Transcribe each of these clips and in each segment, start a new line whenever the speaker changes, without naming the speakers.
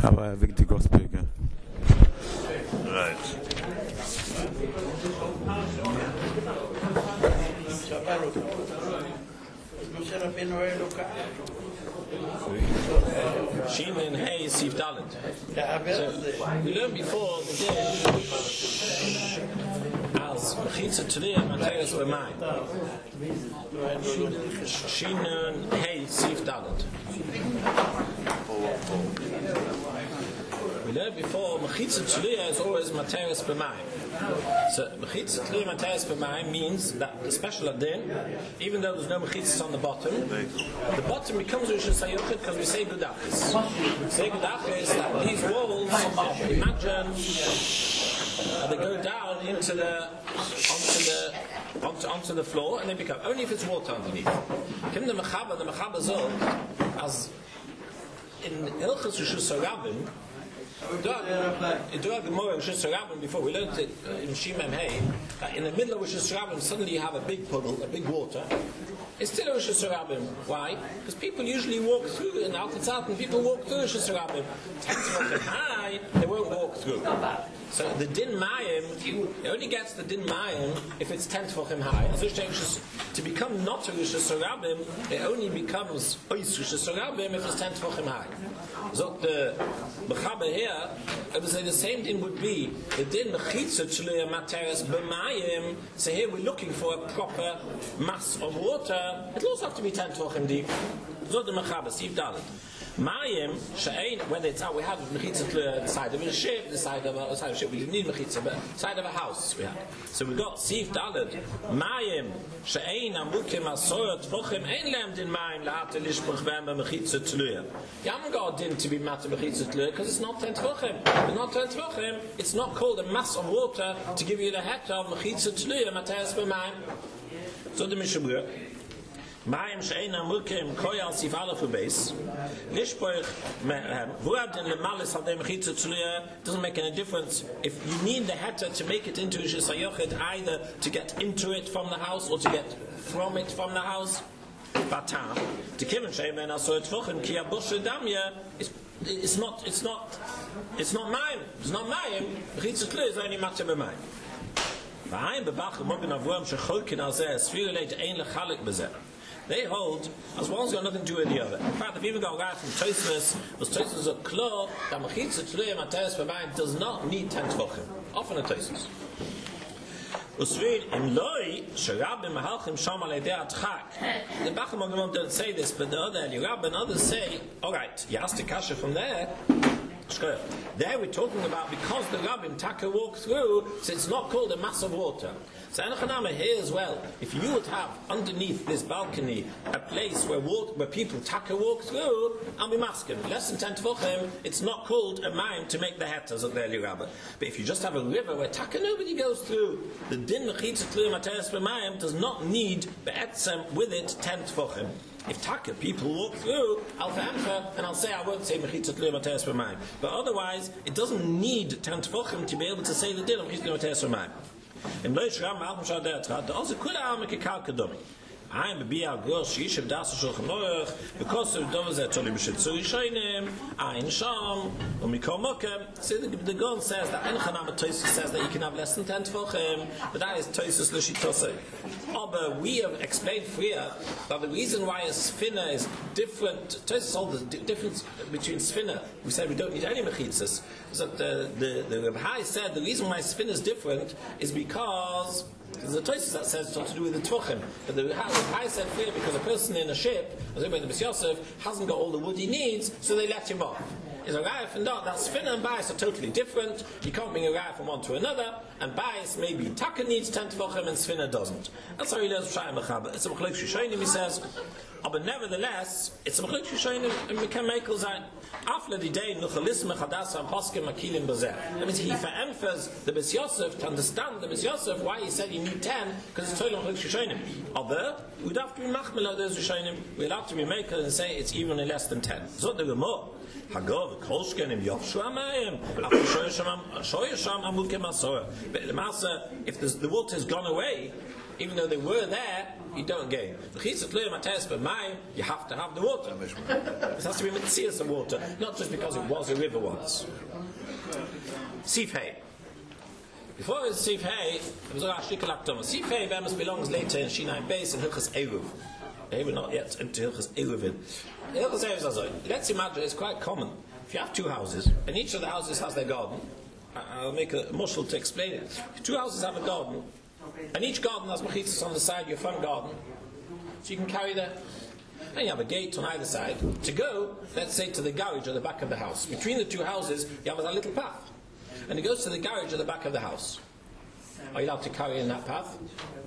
Aber wegen der Gospelge.
Right.
Shin and Hay Sif Dalet. So we learned before the day as Mechitza Tliya Materes B'Mayim. Shin and Hay Sif Dalet. We learned before Mechitza Tliya is always Materes B'Mayim. So Mechitza Tliya Materes B'Mayim means that the special adin, even though there's no Mechitzas on the bottom becomes Rosh Hashanah because we say Gudachis. We say Gudachis that these walls, imagine they go down onto the floor and they become, only if it's water underneath. Kim the Mechaber Zog, as in Hilchos Rosh Hashanah, before we learned it in Shimem Hay, in the middle of Rosh Hashanah suddenly you have a big puddle, a big water. It's still Rosh Hashanah. Why? Because people usually walk through in Al Tzat, and people walk through Rosh Hashanah. 10 tefachim high, they won't walk through. So the Din Mayim, it only gets the Din Mayim if it's 10 tefachim high. To become not a Rosh Hashanah, it only becomes Ois Rosh Hashanah if it's 10 tefachim high. So the Mechaber here, I would say the same thing would be the Din Mechitza Tliya Materes B'Mayim. So here we're looking for a proper mass of water. It'll also have to be 10 tefachim deep. So the Mechaber, Sif Dalet. Mayim, she'ein, whether it's how we have mechitza the side of a ship, the side of a ship, we didn't need mechitza, but side of a house we had. So we got Sif Dalet. Mayim, she'ein amukim asoyot tefachim ein lem din mayim la'ate lishpach v'em b'mechitza tluya. You haven't got a din to be matter mechitza tluya because it's not 10 tefachim. It's not 10 tefachim. It's not called a mass of water to give you the hektar of mechitza tluya materes b'mayim. So the Mishabura. Mayim she'eina mukim koyal sif alef ubeis nishpoich vuadin lemalis hadei mechitza tluya. Doesn't make any difference if you need the heter to make it into Rosh Hashanah, either to get into it from the house or to get from it from the house. Batam to kiven she'emen asoy tefachim ki aboshe damya it's not mayim. It's not mayim. Mechitza tluya is only matter b'mayim. They hold, as one has got nothing to do with the other. In fact, if you even go right from Tosfos, was Tosfos a claw that Mechitza Tluya Materes B'Mayim does not need 10 tefachim. Often a Tosfos. The Bacham don't say this, but the other Elirab and others say, alright, you asked the kasha from there. There we're talking about because the Rabbim Taka walk through, so it's not called a mass of water. So Enochanama here as well, if you would have underneath this balcony a place where people Taka walk through, I'll be masking. Less than 10 tefachim, it's not called a mine to make the hetters of the Elirabah. But if you just have a river where Taka nobody goes through, the Din Mechitza Tluya Materes B'Mayim does not need be'etzem with it 10 tefachim. If Taka people walk through Alpha Amcha, and I'll say I won't say Mechitza Tluya Materes B'Mayim. But otherwise, it doesn't need 10 tefachim to be able to say the din of Mechitza Tluya Materes B'Mayim. In Leish Ram Malchum Shadei Atrat, the also could have a kikal kadumi. I'm a bia girl she should das shulchan aruch because of those that told him should so yishayim ein sham umikomokem. So the Gon says that Enochanama Tosfos says that you can have less than 10 tefachim, but that is Tosfos l'shitosei. But we have explained here that the reason why a sfina is different. Tosfos told the difference between sfina. We said we don't need any mechitzas. So the Rebbe said the reason why sfina is different is because there's a Tosfos that says it's not to do with the tefachim, but the High said clear because a person in a ship, as by the B'S Yosef, hasn't got all the wood he needs, so they let him off. Is a raya and not that sfina and bias are totally different. You can't bring a raya from one to another, and bias maybe Taka needs 10 tefachim and sfina doesn't. That's how he learns Shai Mechaber. It's a Machlok Shishayim, he says, but nevertheless, it's a Machlok Shishayim and we can make all that. After the day, Nuchalis Mechadas and Poskim Makilim Bazeh. That means he emphasizes the B'S Yosef to understand the B'S Yosef why he said you need 10 because it's totally Machlok Shishayim. Although we'd have to be machmel of those Shishayim, we'd have to be maker and say it's even less than 10. So the Gemara. Hagov kolshken im yofshu amayim. After shoyasham amukim asora. But the master, if the water has gone away, even though they were there, you don't gain. You have to have the water. It has to be mitzias of water, not just because it was a river once. Sif Hay. Before it was Sif Hay, it was Ashrik al-Akdama. Sif Hay belongs later in Shinai Beis and Hilchas Eruv. They were not yet into Hilchas Eruvin. Hilchas Eruv is let's imagine it's quite common. If you have two houses, and each of the houses has their garden, I'll make a mushal to explain it. If two houses have a garden, and each garden has mechitzas on the side of your front garden, so you can carry that. And you have a gate on either side to go, let's say, to the garage at the back of the house. Between the two houses, you have a little path, and it goes to the garage at the back of the house. Are you allowed to carry in that path?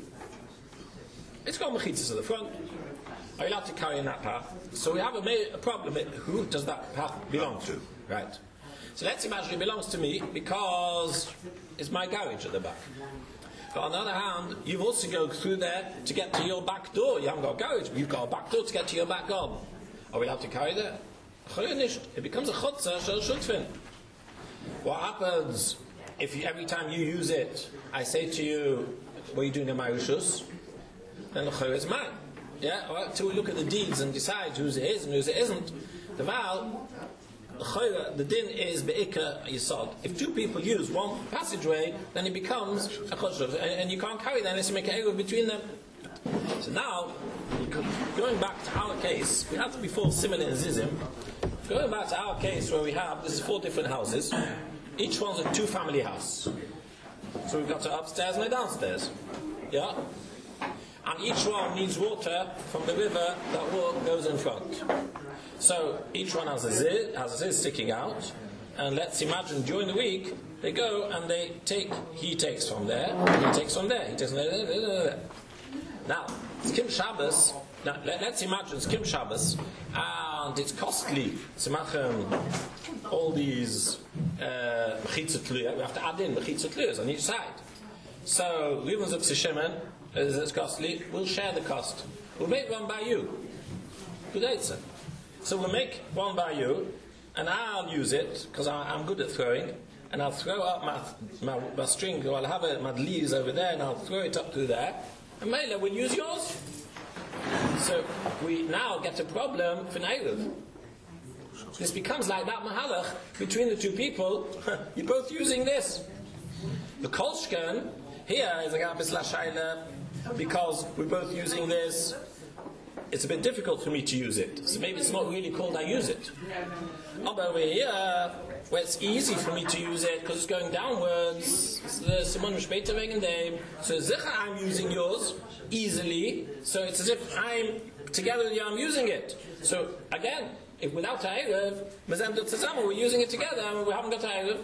It's got mechitzas at the front. Are you allowed to carry in that path? So we have a problem. Who does that path belong to? Right. So let's imagine it belongs to me because it's my garage at the back. But on the other hand, you've also go through there to get to your back door. You haven't got a garage, but you've got a back door to get to your back garden. Are we allowed to carry that? It becomes a chutzah shel shutfin. What happens if every time you use it, I say to you, what are you doing in my rishus? Then it's mine. Yeah, well, until we look at the deeds and decide whose it is and whose it isn't. The vow, the din is be'ikah yisod. If two people use one passageway, then it becomes a choshev, and you can't carry that unless you make an eruv between them. So now, going back to our case, we had to be full similar in Zizim. Going back to our case where we have, this is 4 different houses. Each one's a 2-family house. So we've got an upstairs and a downstairs. Yeah? And each one needs water from the river that goes in front. So each one has a ziz sticking out, and let's imagine during the week they go and he takes from there, he takes from there, he takes from there. Now, it's Kim Shabbos. Now, let's imagine it's Kim Shabbos, and it's costly to make all these mechitzah tluyah. We have to add in mechitzah tluyahs on each side. So, Reuven Zuk Shimon, it's costly, we'll share the cost. We'll make one by you. So we'll make one by you, and I'll use it, because I'm good at throwing, and I'll throw up my string, or I'll have my leaves over there, and I'll throw it up through there, and Mela will use yours. So we now get a problem for Neiruv. This becomes like that mahalach between the two people. You're both using this. The kolshken here is a gabis lashayla because we're both using this. It's a bit difficult for me to use it, so maybe it's not really called I use it. But over here, where it's easy for me to use it because it's going downwards, so I'm using yours easily, so it's as if I'm together with you, I'm using it. So again, if without Ha'erev, we're using it together and we haven't got Ha'erev.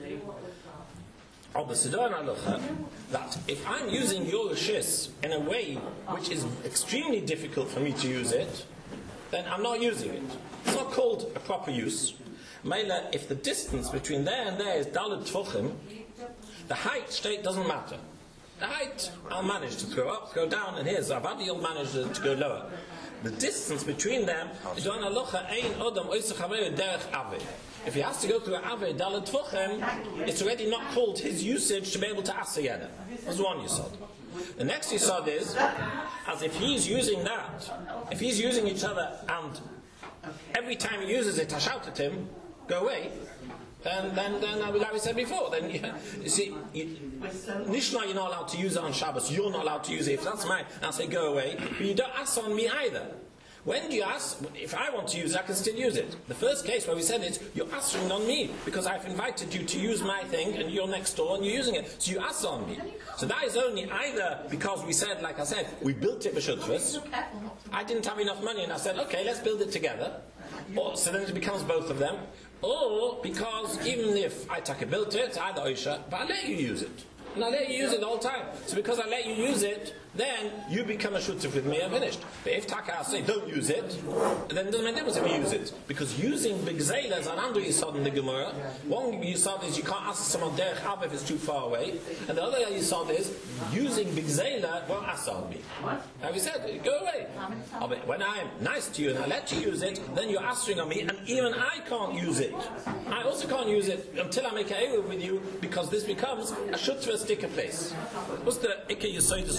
That if I'm using your rishis in a way which is extremely difficult for me to use it, then I'm not using it. It's not called a proper use. Meila, if the distance between there and there is daled tfuchim, the height straight doesn't matter. The height I'll manage to throw up, throw down, and here's Avadi will manage to go lower. The distance between them is on alocha ein odam oisachavei derech ave. If he has to go through an ave daled tfuchim, it's already not called his usage to be able to asayana. That's one yisod. The next yisod is, as if he's using that, if he's using each other, and every time he uses it, I shout at him, go away. Then like we said before, then you see, Nishna you're not allowed to use it on Shabbos, you're not allowed to use it. If that's mine, I'll say go away. But you don't ask on me either. When do you ask? If I want to use it, I can still use it. The first case where we said it, you're asking on me because I've invited you to use my thing and you're next door and you're using it. So you ask on me. So that is only either because we said, like I said, we built it b'shutfus. I didn't have enough money and I said, okay, let's build it together. Or, so then it becomes both of them. Or because even if I built it, I had Oisha, but I let you use it. And I let you use it all the time. So because I let you use it, then you become a shutuf with me and finished. But if Taka say don't use it, then it doesn't make a difference if you use it. Because using big zayla is an under yisod in the Gemara. One yisod is you can't ask someone derech av if it's too far away. And the other yisod is using big zayla won't ask on me. Now we said, go away. But when I'm nice to you and I let you use it, then you're asking on me and even I can't use it. I also can't use it until I make a eruv with you because this becomes a shutuf sticker place. What's the ikke yisod so state though?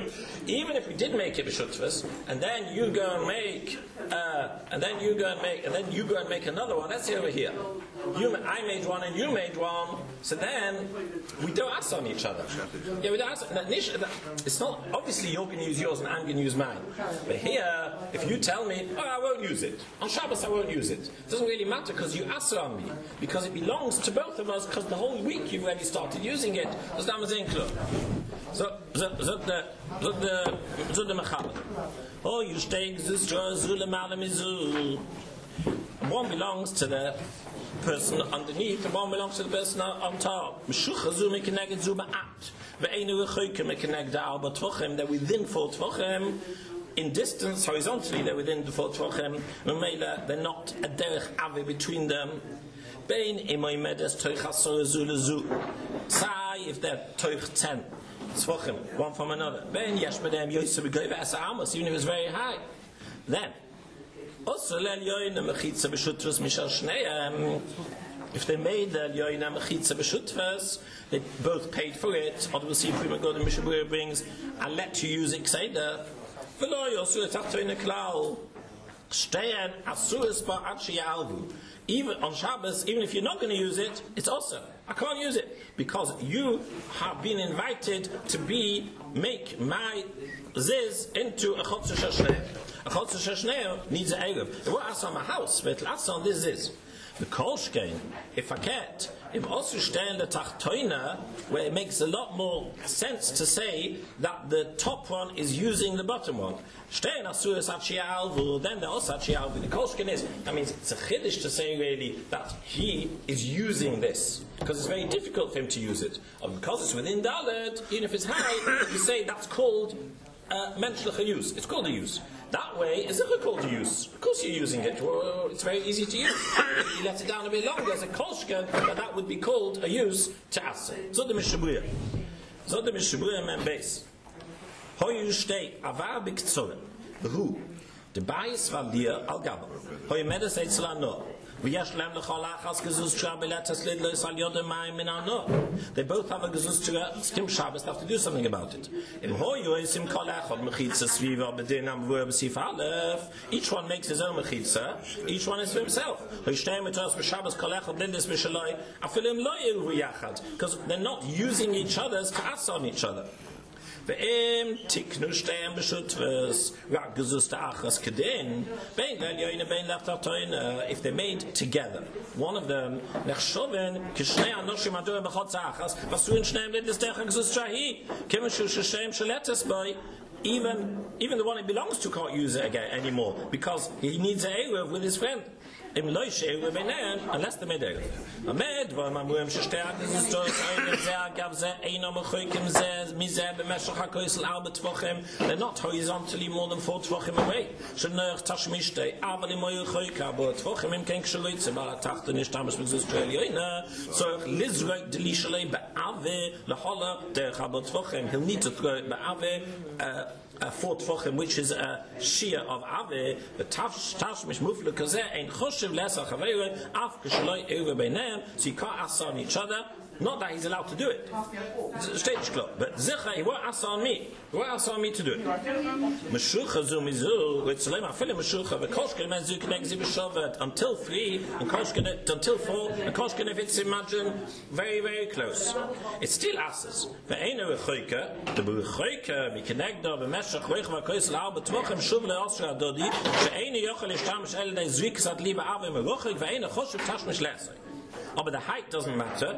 Even if we did make it b'shutvas, and then you go and make, and then you go and make another one. Let's see over here. I made one and you made one. So then we don't ask on each other. Yeah, we don't ask. It's not obviously you're going to use yours and I'm going to use mine. But here, if you tell me, oh, I won't use it on Shabbos, I won't use it. It doesn't really matter because you ask on me because it belongs to both of us because the whole week you've already started using it. So the mechalek. Oh, you stay one belongs to the person underneath, and one belongs to the person on top. They're within 4 tvachim. In distance, horizontally, they're within the 4 tvachim. They're not a derech ave between them. If they're toich 10 tvachim, one from another. Even if it's very high. Then if they made the Yoina Mechitza B'Shutvas, they both paid for it. Or we'll see if we go to Mishabur brings and let you use it Kseda. Even on Shabbos, even if you're not going to use it, it's also I can't use it because you have been invited to make my ziz into a chotzer shashnei. A chotzer shashnei needs an eruv. It won't ask on my house, but it'll ask on this ziz. The kolshkein, if I can't, if also stay the tachtoina, where it makes a lot more sense to say that the top one is using the bottom one. Then the osachiyalvu. The kolshkein is, that means it's a chiddush to say really that he is using this because it's very difficult for him to use it. And because it's within Dalet, even if it's high, you say that's called menschliche use. It's called a use. That way, is it called a use? Of course you're using it. Well, it's very easy to use. If you let it down a bit longer as a kolshken, that would be called a use to aser. So the Mishabuya. Men base. Hoyu shtei avar b'ktzorem. Who? The bayis valir al gabel. Hoyu medes eitzla no. They both have a gezuz to stim Shabbos, they have to do something about it. Each one makes his own mechitza, each one is for himself. Because they're not using each other's to ask on each other. If they're made together, one of them, even the one he belongs to can't use it again anymore because he needs an eruv with his friend. Unless they made eruv. They're not horizontally more than 4 tvachim away. He'll need to throw it 4 tvachim, which is a shia of ave, the tashmish mufla kazeh ain't choshev lesach haveirah af kshaloi eruv beineim, so you can't ask on each other. Not that he's allowed to do it. Stage clock. But Zicha, he won't ask on me. He won't ask on me to do it. Meshucha zumizu, with Salem Afilim Meshucha, the Koshkin Mezuk Negzi B'Shovet, until 3, and Koshkin until 4, and Koshkin if it's imagine very, very close. It still asks. The Eino Rechoika, the Rechoika, Mikenegda, the Meshach, Rechva Kois Lau, Betvochem Shuv Leosra Dodi, the Eino Yochel Ishtamish El Nei Zwiksat Liba Ave Merochik, the Eino Choshev Tashmish Lesser. But the height doesn't matter.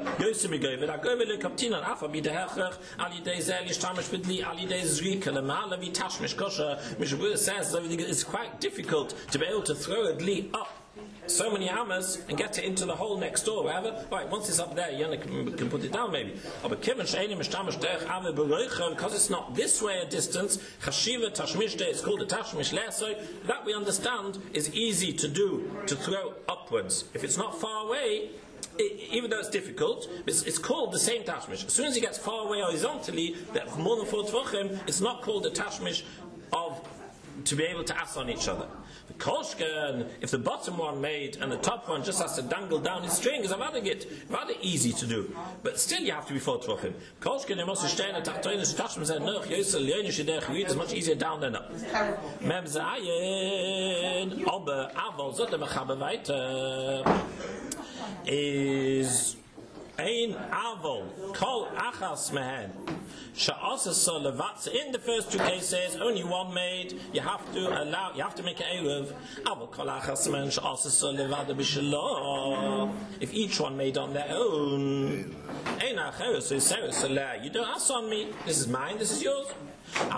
Says it's quite difficult to be able to throw a dli up so many amas and get it into the hole next door, wherever. Right, once it's up there, you can put it down maybe. Because it's not this way a distance, it's called a tashmish leso. That we understand is easy to do, to throw upwards. If it's not far away, even though it's difficult, it's called the same tashmish. As soon as it gets far away horizontally, that more than 4 tvachim, it's not called a tashmish of to be able to ask on each other. The Kolshken, if the bottom one made and the top one just has to dangle down his string, is rather easy to do. But still you have to be thought of him. Kolshken, you must stay in the Tachtonis, Tachmas and Noch, Yosel, Yonish, Derech, is much easier down than up. Mem Zayin, Ober, Aval, Zotte, Mechabe, weiter, is ein Aval, Kol Achas Mehen. In the first two cases, only one made. You have to make an eruv. If each one made on their own, you don't ask on me. This is mine. This is yours. The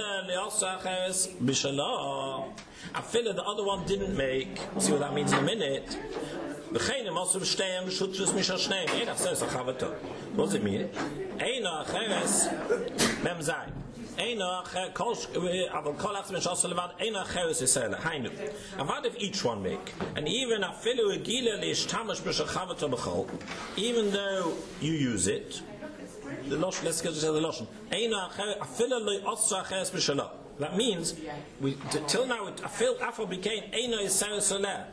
other one didn't make. See what that means in a minute. What does it mean? And what if each one make? And even though you use it, let's go to the Lashon. That means, till now, Afro became Eino Yisrael Soleh.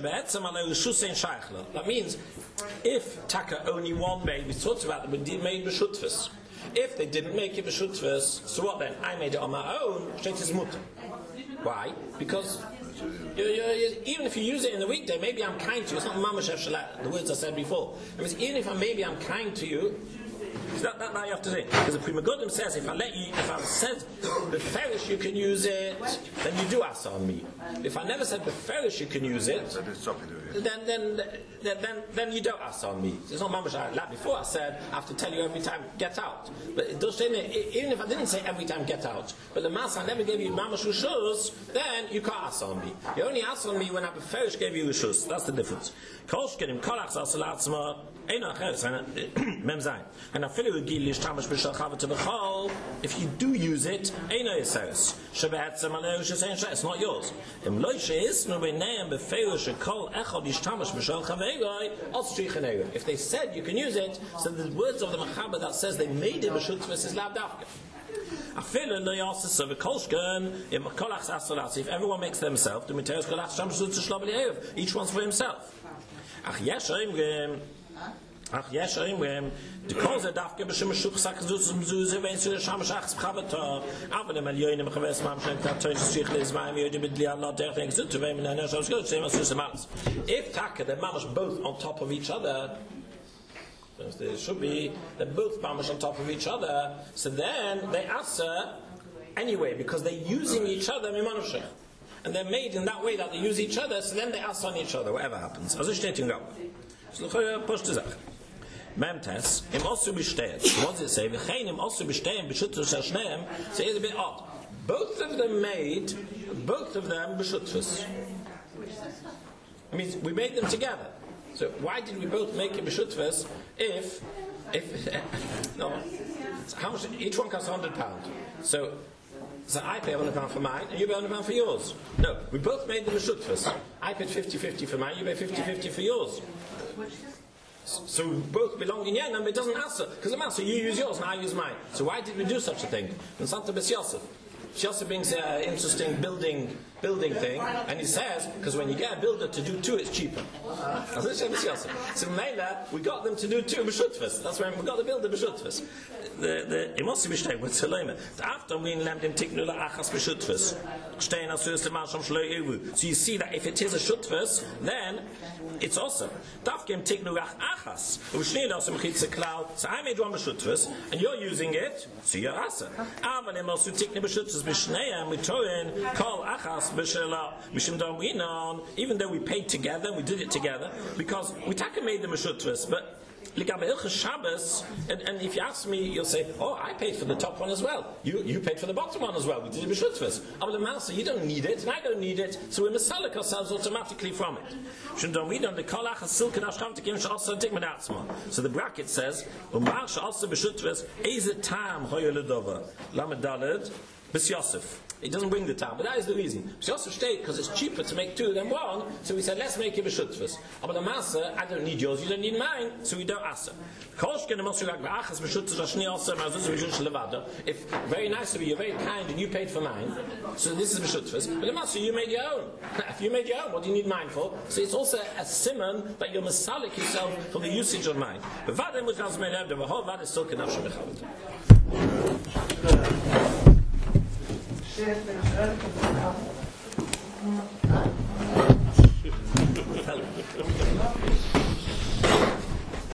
That means, if Taka only one made, we talked about that, but they made B'shutfus. If they didn't make it B'shutfus, so what then? I made it on my own, Shet is Mutter. Why? Because even if you use it in the weekday, maybe I'm kind to you. It's not Mamash Shalat, the words I said before. It means even if I'm kind to you, so that you have to say. Because the Prima Godim says, if I said Beferish you can use it, then you do ask on me. If I never said Beferish you can use it, then you don't ask on me. It's not mamash like before I said I have to tell you every time get out. But it does say even if I didn't say every time get out, but the master never gave you mamash rishus, then you can't ask on me. You only ask on me when I Beferish gave you rishus. That's the difference. If you do use it, it's not yours. If they said you can use it, so the words of the Mechaber that says they made it b'shutfus is lav dafka. If everyone makes themselves, each one's for himself. The cause of Dafke B'Shem Shuk Sakzus Mzuze V'Ensu Sham Shachs B'Chavata Ava the Malyonim B'Chaves Mam Shem Tatoin Shich Lezmaim Yodim B'Dli Allah Derech Nexut Tuvim and Hanash Shuk Shem Asus Malas. If Taka they're mamash both on top of each other, there should be they're both mamash on top of each other. So then they answer anyway because they're using each other mimanushech, and they're made in that way that they use each other. So then they ask on each other, whatever happens. Also steht in Gau. So push the Sache. Memtes, im Osu besteht. What does it say? V'chein im Osu besteht, b'shutfus hashneim. So it's a bit odd. Both of them b'shutfus. I mean, we made them together. So why did we both make it b'shutfus if no, how much, each one costs £100. So I pay £100 for mine, and you pay £100 for yours. No, we both made them b'shutfus. I paid 50-50 for mine, you pay 50-50 for yours. So we both belong in Yanam, but it doesn't answer. Because the master, you use yours and I use mine. So why did we do such a thing? And Santa B'S Yosef. Yosef brings an interesting building thing, and he says, because when you get a builder to do two, it's cheaper. So Mela, we got them to do two b'shutfus. That's when we got the builder b'shutfus. The Imossi b'shtei with Selema. After we learned him tiknu la'achas b'shutfus. So you see that if it is a shutfus, then it's awesome. Dafkem tiknu la'achas. So I made one b'shutfus, and you're using it, so you're asa. Aval Imossi tiknu b'shutfus b'shnei, and we throw in kol achas. Even though we paid together, we did it together, because we taka made them a shutfus, but Shabbos, and if you ask me, you'll say, oh, I paid for the top one as well. You paid for the bottom one as well. We did it b'shutfus. But the master, you don't need it, and I don't need it, so we masalik ourselves automatically from it. So the bracket says, Lamed Daled, B'S Yosef. It doesn't bring the time, but that is the reason. She also stayed because it's cheaper to make two than one, so we said, let's make it b'shutfus. But the masa, I don't need yours, you don't need mine, so we don't ask her. If very nice of you, you're very kind, and you paid for mine, so this is b'shutfus. But the masa, you made your own. If you made your own, what do you need mine for? So it's also a simon that you're masalik yourself for the usage of mine. But vadem was not made the whole vad is still kenafshe mechavit.
Chef,